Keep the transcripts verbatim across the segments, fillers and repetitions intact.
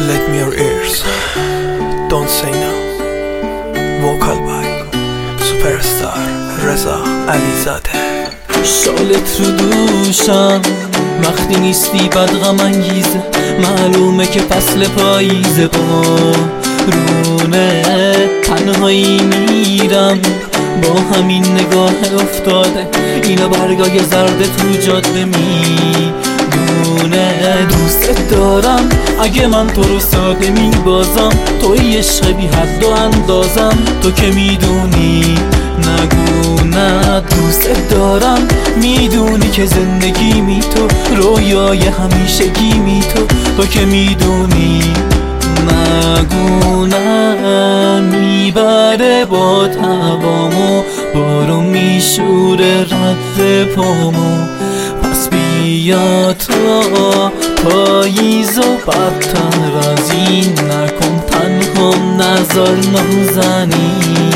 Let me your ears. Don't say no. Vocal by Superstar رضا علیزاده. شالت رو دوشم وقتی نیستی بد غم انگیزه، معلومه که فصل پاییزه. با رونه تنهایی میرم با همین نگاه افتاده، اینا برگای زرد تو جاده میدونه. دوست دارم اگه من تو رو ساده میبازم، توی عشق بی حد و اندازم، تو که میدونی نگو نه. دوست دارم میدونی که زندگی می تو، رویای همیشگی می تو، تو که میدونی نگو نه. میبره با توامو بارو میشوره رد پامو، پس بیا تو پاییز و بدتر از این نکن، تنهام نذار نازنی.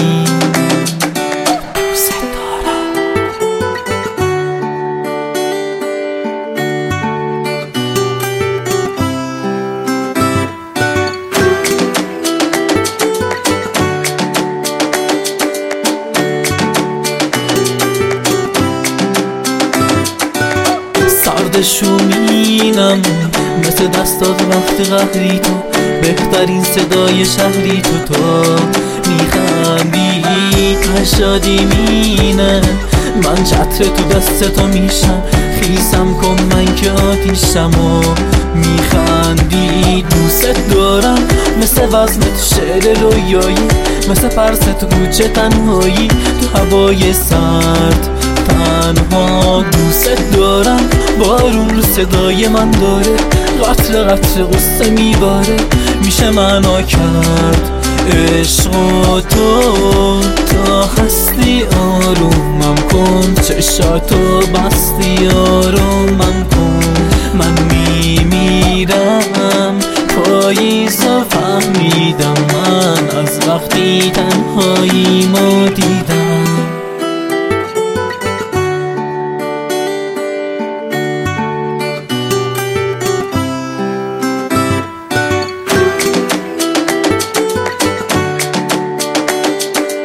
شومینم مثل دستات وقتی قهری تو، بهترین صدای شهری تو. تو میخندی ته شادی مینه، من چتر تو دست تو میشم، خیسم کن من که آتیشم و میخندی. دوست دارم مثل وزنت شعر رویایی، مثل پرست کوچه تنهایی تو هوای سرد تنها. دوست دارم بارون رو صدای من داره، قطر قطر قصه میباره، میشه معنا کرد عشق و تو. تا هستی آرومم کن، چشاتو بستی آرومم کن. من میمیرم پاییزو فهمیدم، من از وقتی تنهاییمو دیدم.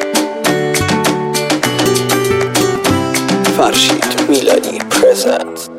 فرشید میلانی پرزنت.